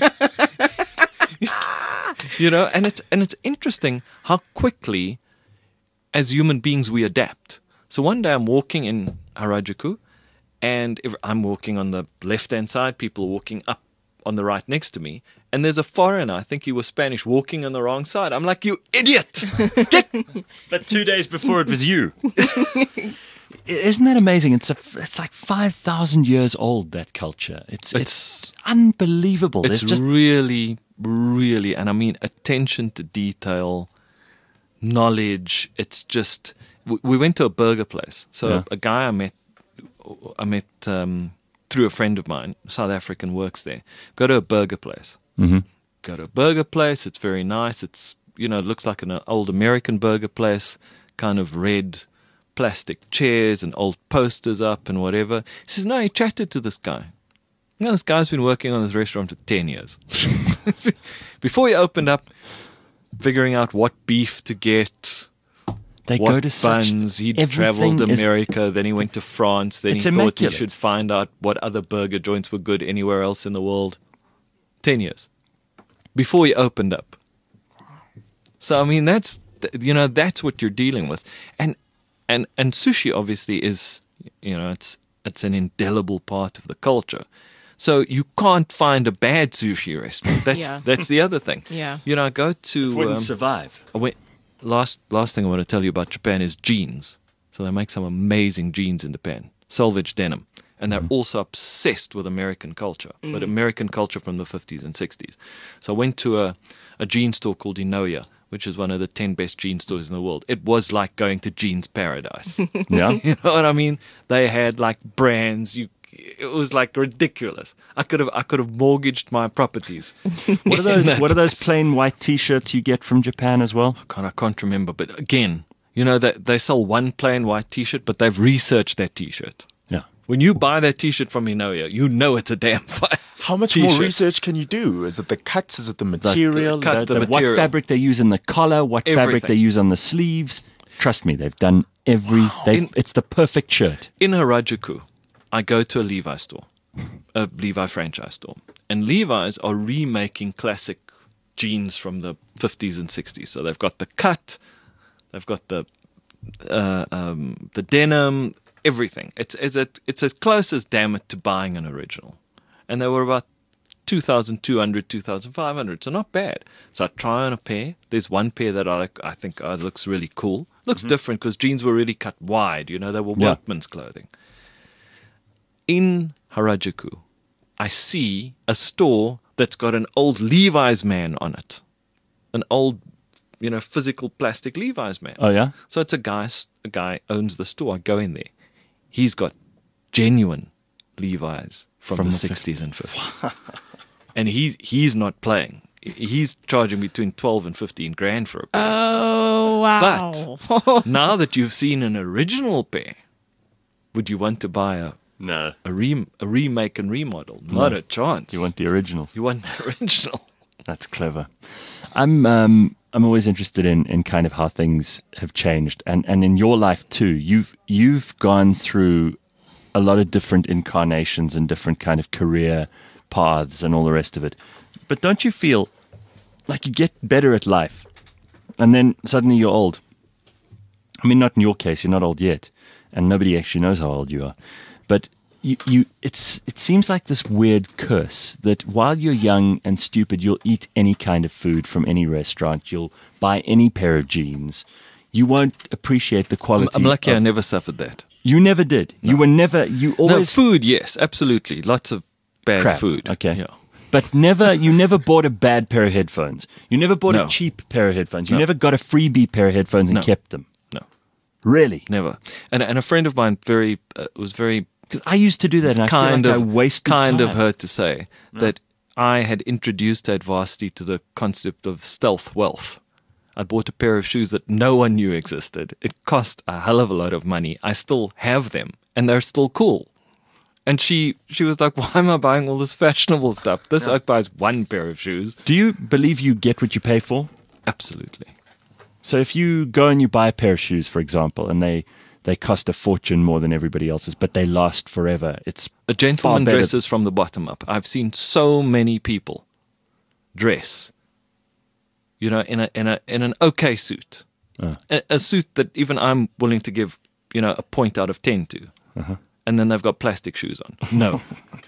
You know, and it's and it's interesting how quickly, as human beings, we adapt. So one day I'm walking in Harajuku, and if I'm walking on the left-hand side, people are walking up on the right next to me, and there's a foreigner, I think he was Spanish, walking on the wrong side. I'm like, you idiot! Get! But two days before it was you. Isn't that amazing? It's a, it's like five thousand years old, that culture. It's it's, It's- unbelievable. It's There's just really, really, and I mean attention to detail, knowledge. It's just. We, we went to a burger place. So Yeah. a guy I met, I met um, through a friend of mine, South African, works there. Go to a burger place. Mhm. Go to a burger place. It's very nice. It's you know, it looks like an uh, old American burger place, kind of red plastic chairs and old posters up and whatever. He says, no, he chatted to this guy. You know, this guy's been working on this restaurant for ten years. Before he opened up, figuring out what beef to get, they what go to such buns. He'd everything traveled is- America, then he went to France, then It's he thought immaculate. he should find out what other burger joints were good anywhere else in the world. Ten years. Before he opened up. So, I mean, that's, you know, that's what you're dealing with. And, and, and sushi obviously is, you know, it's, it's an indelible part of the culture. So you can't find a bad sushi restaurant. That's, Yeah. that's the other thing. Yeah. You know, I go to, wouldn't um, survive. I went, last last thing I want to tell you about Japan is jeans. So they make some amazing jeans in Japan, selvage denim, and they're also obsessed with American culture, but American culture from the fifties and sixties. So I went to a a jean store called Inoya, which is one of the ten best jean stores in the world. It was like going to jeans paradise. Yeah. You know what I mean? They had like brands. You, it was like ridiculous. I could have I could have mortgaged my properties. What are those? What are those plain white T-shirts you get from Japan as well? God, I can't remember, but again, you know that they sell one plain white T-shirt, but they've researched that T-shirt. Yeah. When you buy that T-shirt from Inoya, you know it's a damn fine. How much T-shirt. more research can you do? Is it the cuts? Is it the material? cut, Is The, it- the the- what material. fabric they use in the collar, what fabric Everything. they use on the sleeves. Trust me, they've done every. They've, In- it's the perfect shirt. In Harajuku, I go to a Levi store, a Levi franchise store, and Levi's are remaking classic jeans from the fifties and sixties. So they've got the cut, they've got the uh, um, the denim, everything. It's it's it, it's as close as damn it to buying an original, and they were about two thousand two hundred, two thousand five hundred, so not bad. So I try on a pair. There's one pair that I like, I think uh, looks really cool. Looks different because jeans were really cut wide. You know, they were Yeah. workman's clothing. In Harajuku, I see a store that's got an old Levi's man on it. An old, you know, physical plastic Levi's man. Oh yeah. So it's a guy, a guy owns the store. I go in there. He's got genuine Levi's from, From the the sixties and fifties. And he's, he's not playing. He's charging between twelve and fifteen grand for a pair. Oh, wow. But now that you've seen an original pair, would you want to buy a No. a, re- a remake and remodel? Not a chance. You want the original. you want the original. That's clever. I'm um, I'm always interested in, in kind of how things have changed, and, and in your life too. You've you've gone through a lot of different incarnations and different kind of career paths and all the rest of it. But don't you feel like you get better at life, and then suddenly you're old? I mean, not in your case, you're not old yet, and nobody actually knows how old you are. But you, you, it's it seems like this weird curse that while you're young and stupid, you'll eat any kind of food from any restaurant, you'll buy any pair of jeans. You won't appreciate the quality. I'm lucky of, I never suffered that. You never did. No. You were never. You No, always food, yes, absolutely. Lots of bad crap. food. Okay. Yeah. But never, you never bought a bad pair of headphones. You never bought No. a cheap pair of headphones. You No. never got a freebie pair of headphones and No. kept them. No, Really? never. And and a friend of mine very uh, was very Because I used to do that, and I kind feel of like I wasted kind time. of her to say that I had introduced Advarsity to the concept of stealth wealth. I bought a pair of shoes that no one knew existed. It cost a hell of a lot of money. I still have them, and they're still cool. And she she was like, "Why am I buying all this fashionable stuff? This oak buys one pair of shoes." Do you believe you get what you pay for? Absolutely. So if you go and you buy a pair of shoes, for example, and they, they cost a fortune more than everybody else's, but they last forever, it's A gentleman far better- dresses from the bottom up. I've seen so many people dress, you know, in a in a in an okay suit, Uh. a, a suit that even I'm willing to give, you know, a point out of ten to, Uh-huh. and then they've got plastic shoes on. No,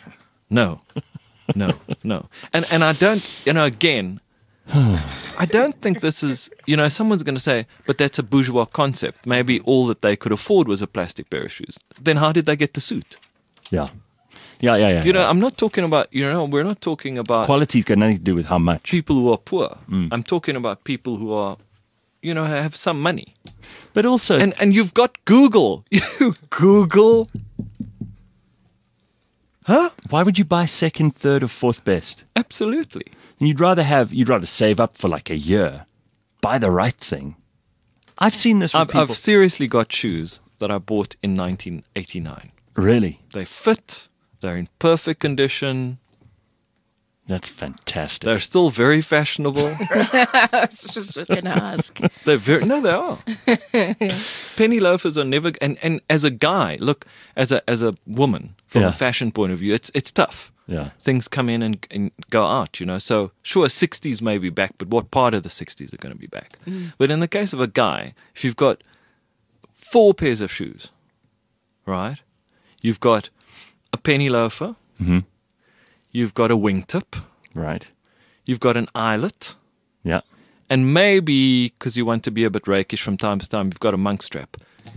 no, no, no, and and I don't, you know, again. I don't think this is, you know, someone's going to say, but that's a bourgeois concept. Maybe all that they could afford was a plastic pair of shoes. Then how did they get the suit? Yeah. Yeah, yeah, yeah. You know, yeah. I'm not talking about, you know, we're not talking about Quality's got nothing to do with how much. people who are poor. I'm talking about people who are, you know, have some money. But also, And and you've got Google. You Google. Huh? why would you buy second, third, or fourth best? Absolutely. And you'd rather have, you'd rather save up for like a year, buy the right thing. I've seen this with I've, people. I've seriously got shoes that I bought in nineteen eighty-nine. Really? They fit. They're in perfect condition. That's fantastic. They're still very fashionable. I was just going to ask. They're very no, they are. Penny loafers are never. And, and as a guy, look, as a as a woman from Yeah. a fashion point of view, it's it's tough. Yeah. Things come in and, and go out, you know. So sure, sixties may be back, but what part of the sixties are going to be back? But in the case of a guy, if you've got four pairs of shoes, right? You've got a penny loafer. Mhm. You've got a wingtip. Right. You've got an eyelet. Yeah. And maybe, because you want to be a bit rakish from time to time, you've got a monk strap.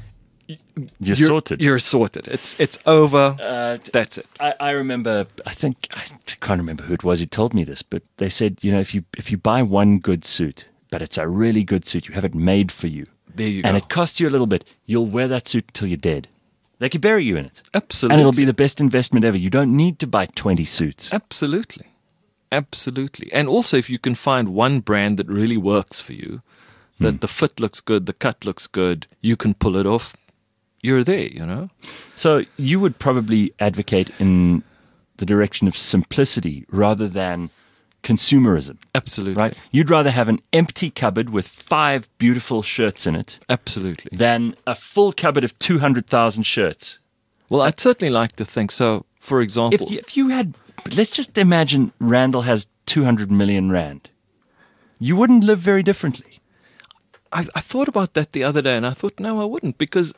You're, sorted. You're sorted. It's it's over. Uh, That's it. I, I remember. I think I can't remember who it was who told me this, but they said, you know, if you if you buy one good suit, but it's a really good suit, you have it made for you, There you and go. it costs you a little bit, you'll wear that suit till you're dead. They could bury you in it, Absolutely. and it'll be the best investment ever. You don't need to buy twenty suits. Absolutely. Absolutely. And also, if you can find one brand that really works for you, that the fit looks good, the cut looks good, you can pull it off, you're there, you know? So you would probably advocate in the direction of simplicity rather than consumerism, Absolutely. right? You'd rather have an empty cupboard with five beautiful shirts in it Absolutely. than a full cupboard of two hundred thousand shirts. Well, I'd certainly like to think so. For example, If you, if you had, let's just imagine Randall has two hundred million rand. You wouldn't live very differently. I, I thought about that the other day, and I thought, no, I wouldn't, because,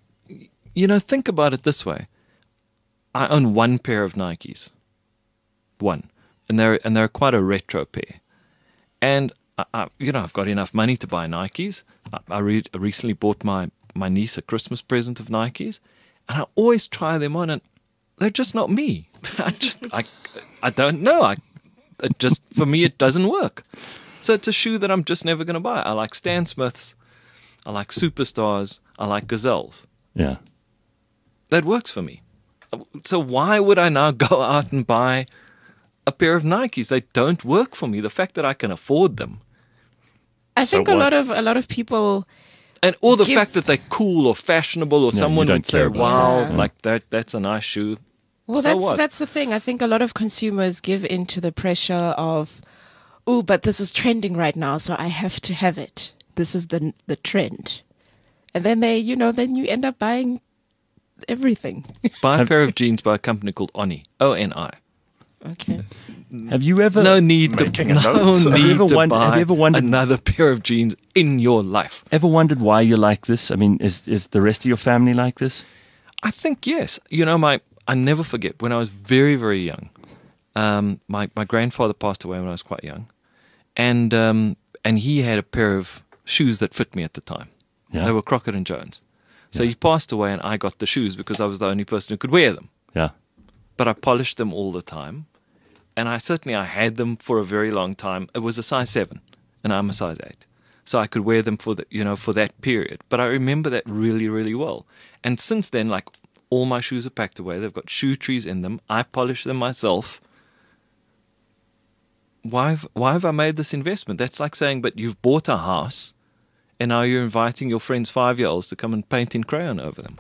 you know, think about it this way. I own one pair of Nikes. One. And they're, and they're quite a retro pair. And, I, I, you know, I've got enough money to buy Nikes. I, I, re- I recently bought my, my niece a Christmas present of Nikes, and I always try them on, and they're just not me. I just, I, I don't know. I, it just, for me, it doesn't work. So it's a shoe that I'm just never going to buy. I like Stan Smiths. I like Superstars. I like Gazelles. Yeah. That works for me. So why would I now go out and buy a pair of Nikes? They don't work for me. The fact that I can afford them, I think So a what? lot of a lot of people. and or the Give- fact that they're cool or fashionable, or you someone don't would care say, about "Wow, that. like that, that's a nice shoe." Well, So that's what? that's the thing. I think a lot of consumers give in to the pressure of oh, but this is trending right now, so I have to have it. This is the the trend. And then they, you know, then you end up buying everything. Buy a pair of jeans by a company called Oni, O N I. Okay. Have you ever No need to, Making a no note. Have you need ever to won- have buy you ever wondered- another pair of jeans in your life. ever wondered why you're like this? I mean, is is the rest of your family like this? I think yes. You know, my I never forget when I was very very young. Um, my my grandfather passed away when I was quite young, and um, and he had a pair of shoes that fit me at the time. Yeah. They were Crockett and Jones. So he passed away, and I got the shoes because I was the only person who could wear them. Yeah. But I polished them all the time, and I certainly I had them for a very long time. It was a size seven, and I'm a size eight, so I could wear them for the you know for that period. But I remember that really really well. And since then, like all my shoes are packed away. They've got shoe trees in them. I polish them myself. Why have, why have I made this investment? That's like saying, but you've bought a house, and now you're inviting your friends' five-year-olds to come and paint in crayon over them.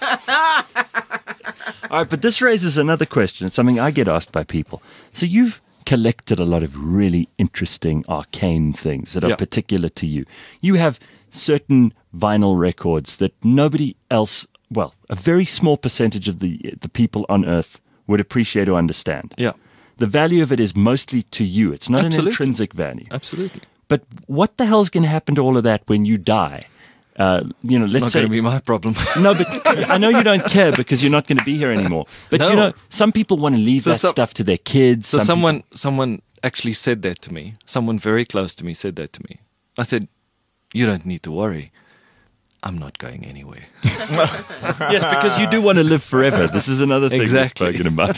All right, but this raises another question. It's something I get asked by people. So you've collected a lot of really interesting arcane things that are Yeah. particular to you. You have certain vinyl records that nobody else, well, a very small percentage of the the people on earth would appreciate or understand. Yeah, The value of it is mostly to you. It's not Absolutely. an intrinsic value. absolutely. But what the hell's going to happen to all of that when you die? Uh, you know, It's let's not say going to be my problem. no, but I know you don't care because you're not going to be here anymore. But you No. know, some people want to leave So that some- stuff to their kids. So some someone someone actually said that to me. Someone very close to me said that to me. I said, "You don't need to worry. I'm not going anywhere." people, yes, because you do want to live forever. This is another thing Exactly. we've spoken about.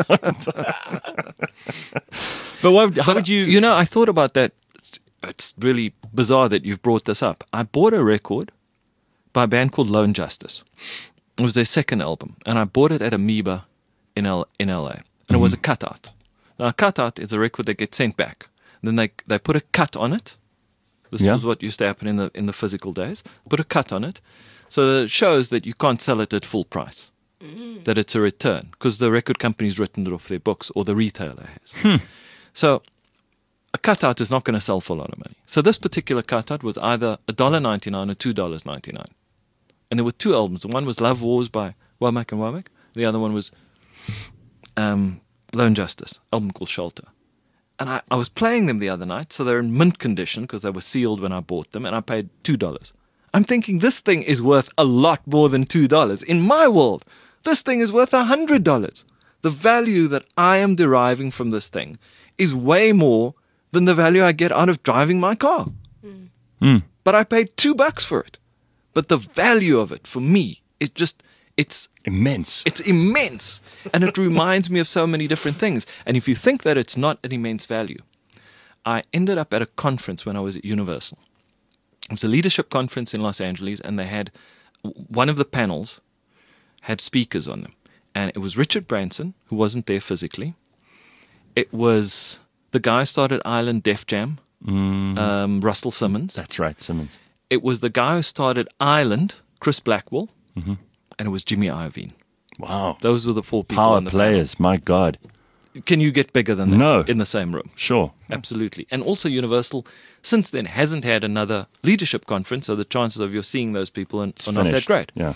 But what, how would you? You know, I thought about that. It's- It's really bizarre that you've brought this up. I bought a record by a band called Lone Justice. It was their second album, and I bought it at Amoeba in L in L A, and it was a cutout. Now, a cutout is a record that gets sent back. Then they they put a cut on it. This Yeah. was what used to happen in the in the physical days. Put a cut on it, so that it shows that you can't sell it at full price. That it's a return because the record company's written it off their books or the retailer has. So a cutout is not going to sell for a lot of money. So this particular cutout was either one dollar ninety-nine or two dollars ninety-nine. And there were two albums. One was Love Wars by Womack and Womack. The other one was um, Lone Justice, album called Shelter. And I, I was playing them the other night, so they're in mint condition because they were sealed when I bought them, and I paid two dollars. I'm thinking this thing is worth a lot more than two dollars. In my world, this thing is worth one hundred dollars. The value that I am deriving from this thing is way more than the value I get out of driving my car. Mm. But I paid two bucks for it. But the value of it for me is just, it's Immense. it's immense. And it reminds me of so many different things. And if you think that it's not an immense value, I ended up at a conference when I was at Universal. It was a leadership conference in Los Angeles, and they had one of the panels had speakers on them. And it was Richard Branson, who wasn't there physically. It was the guy who started Island Def Jam, um, Russell Simmons. That's right, Simmons. It was the guy who started Island, Chris Blackwell, and it was Jimmy Iovine. Wow. Those were the four people Power on the players, my God. panel. Can you get bigger than that No. in the same room? Sure. Absolutely. And also Universal, since then, hasn't had another leadership conference, so the chances of you seeing those people are, It's are not that finished. great. Yeah.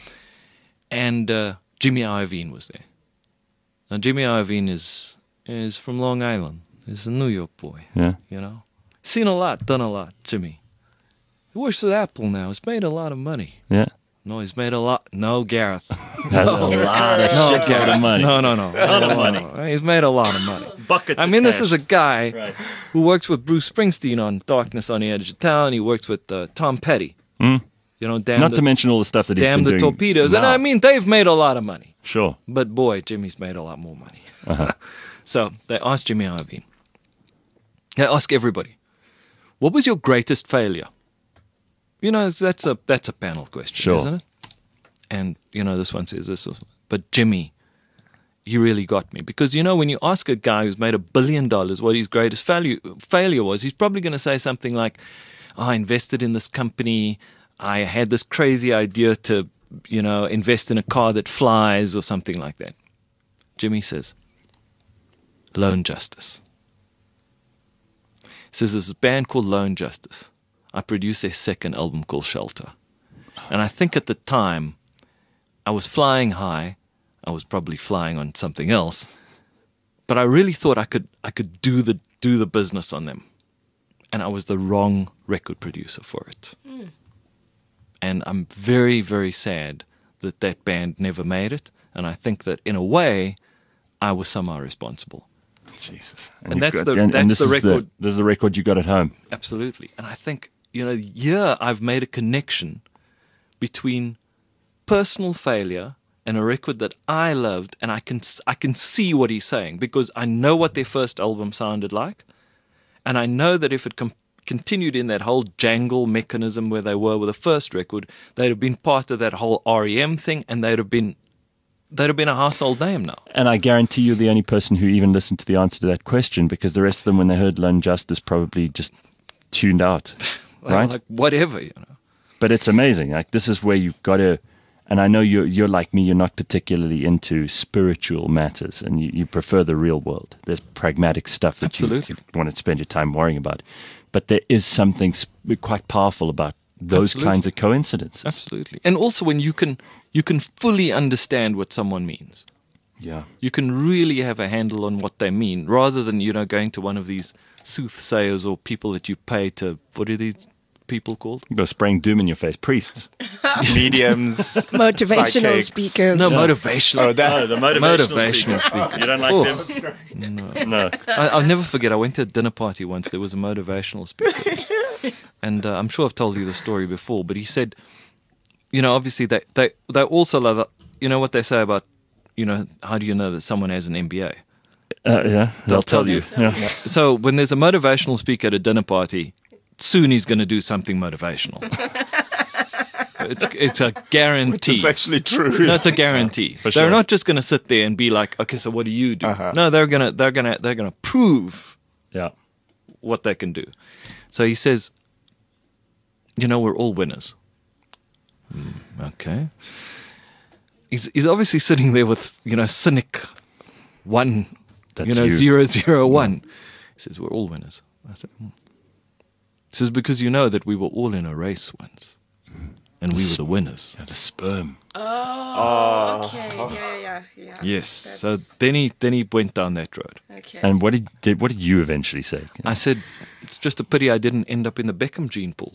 And uh, Jimmy Iovine was there. Now, Jimmy Iovine is is from Long Island. He's a New York boy, Yeah. you know. Seen a lot, done a lot, Jimmy. He works at Apple now. He's made a lot of money. Yeah. No, he's made a lot. No, Gareth. Has a lot of No, shit out of money. No, no, no. lot of money. No, he's made a lot of money. Buckets I of mean, this cash. is a guy Right. who works with Bruce Springsteen on Darkness on the Edge of Town. He works with uh, Tom Petty. Mm. You know, damn Not the, to mention all the stuff that he's damn been the doing torpedoes. And now. I mean, they've made a lot of money. Sure. But boy, Jimmy's made a lot more money. Uh-huh. So they asked Jimmy Iovine. They ask everybody, what was your greatest failure? You know, that's a that's a panel question, Sure. isn't it? And, you know, this one says this. But Jimmy, you really got me. Because, you know, when you ask a guy who's made a billion dollars what his greatest failure, failure was, he's probably going to say something like, oh, I invested in this company. I had this crazy idea to, you know, invest in a car that flies or something like that. Jimmy says, Lone Justice. says there's a band called Lone Justice. I produced their second album called Shelter. And I think at the time, I was flying high. I was probably flying on something else. But I really thought I could I could do the do the business on them. And I was the wrong record producer for it. Mm. And I'm very, very sad that that band never made it. And I think that in a way, I was somehow responsible. Jesus. And, you've that's got- the and- and that's this the is record. this is the record you got at home. Absolutely. And I think, you know, yeah, I've made a connection between personal failure and a record that I loved, and I can I can see what he's saying because I know what their first album sounded like, and I know that if it com- continued in that whole jangle mechanism where they were with the first record, they'd have been part of that whole R E M thing, and they'd have been they'd have been a household name now. And I guarantee you're the only person who even listened to the answer to that question, because the rest of them, when they heard Lone Justice, probably just tuned out, They were right? like whatever, you know. But it's amazing. Like, this is where you've got to, and I know you're you're like me. You're not particularly into spiritual matters, and you, you prefer the real world. There's pragmatic stuff that you, Absolutely. you want to spend your time worrying about. But there is something sp- quite powerful about those Absolutely. kinds of coincidences. Absolutely. And also when you can you can fully understand what someone means. Yeah. You can really have a handle on what they mean, rather than, you know, going to one of these soothsayers or people that you pay to, what are these people called? You go spraying doom in your face. Priests. Mediums, Motivational psychics. speakers. No, motivational. Oh, that. the Motivational speaker. You don't like Oh. them? No. No. I, I'll never forget, I went to a dinner party once. There was a motivational speaker. And uh, I'm sure I've told you the story before, but he said, you know, obviously they, they, they also love, that- you know what they say about, you know, how do you know that someone has an M B A? Uh, yeah, they'll, tell, tell you. you. Yeah. So when there's a motivational speaker at a dinner party, soon he's going to do something motivational. it's it's a guarantee. It's actually true. No, it's a guarantee. For They're sure. not just going to sit there and be like, okay, so what do you do? Uh-huh. No, they're gonna they're gonna they're gonna prove Yeah. what they can do. So he says, you know, we're all winners. Mm, okay. He's he's obviously sitting there with, you know, cynic one, That's you know, you. zero zero one. He says, we're all winners. I said, hmm. He says, because you know that we were all in a race once. And we were the winners. Yeah, the sperm. Oh, okay. Yeah, yeah, yeah. Yes. So then he then he went down that road. Okay. And what did, did what did you eventually say? I said, it's just a pity I didn't end up in the Beckham gene pool.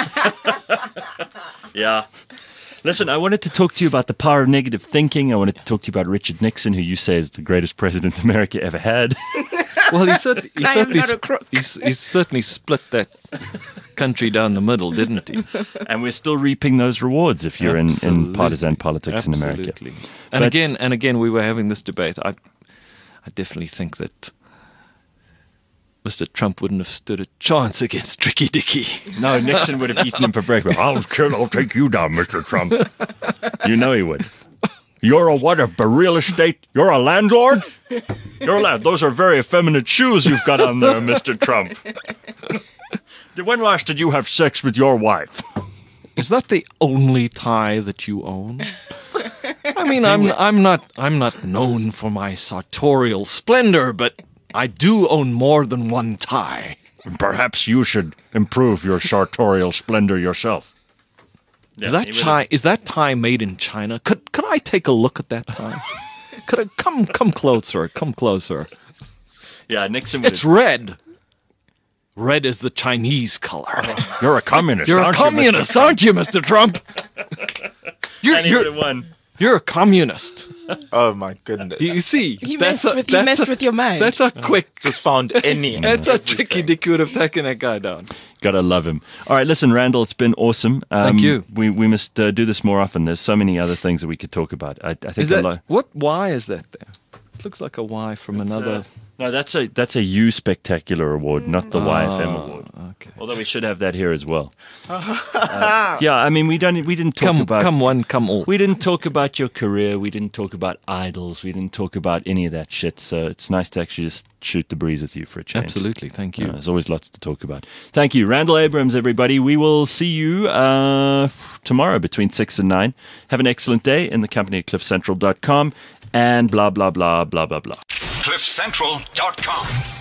Yeah. Listen, I wanted to talk to you about the power of negative thinking. I wanted to talk to you about Richard Nixon, who you say is the greatest president America ever had. Well, he, cer- he I am certainly not a sp- crook. he's, he's certainly split that country down the middle, didn't he? And we're still reaping those rewards if you're in, in Absolutely. partisan politics in America. Absolutely. And But- again, and again, we were having this debate. I, I definitely think that Mister Trump wouldn't have stood a chance against Tricky Dicky. No, Nixon would have eaten him for breakfast. I'll kill, I'll take you down, Mister Trump. You know he would. You're a what, a real estate? You're a landlord? You're a land. Those are very effeminate shoes you've got on there, Mister Trump. When last did you have sex with your wife? Is that the only tie that you own? I mean, I'm I'm not I'm not known for my sartorial splendor, but I do own more than one tie. Perhaps you should improve your sartorial splendor yourself. Is that tie? Is that tie made in China? Could could I take a look at that tie? Could I come come closer? Come closer. Yeah, Nixon would It's red. Red is the Chinese color. You're a communist, You're a aren't you, Mister communist, Trump? aren't you, Mister Trump? You're And he would you're, have won. you're a communist. Oh my goodness. You, you see, He that's messed a- with- he that's messed a- with your mind. That's a quick. Just found any. That's a tricky dick would have taken that guy down. Gotta love him. All right, listen, Randall, it's been awesome. Um, Thank you. We we must uh, do this more often. There's so many other things that we could talk about. I, I think Is a that lot. what? Y is that there? It looks like a Y from another. No, that's a that's a U Spectacular Award, not the Y F M Ah, Award. Okay. Although we should have that here as well. Uh, yeah, I mean we don't we didn't talk Come, about come one, come all. we didn't talk about your career. We didn't talk about idols. We didn't talk about any of that shit. So it's nice to actually just shoot the breeze with you for a change. Absolutely, thank you. Uh, there's always lots to talk about. Thank you, Randall Abrams, everybody. We will see you uh, tomorrow between six and nine. Have an excellent day in the company at cliff central dot com and blah, blah, blah, blah, blah, blah. cliff central dot com.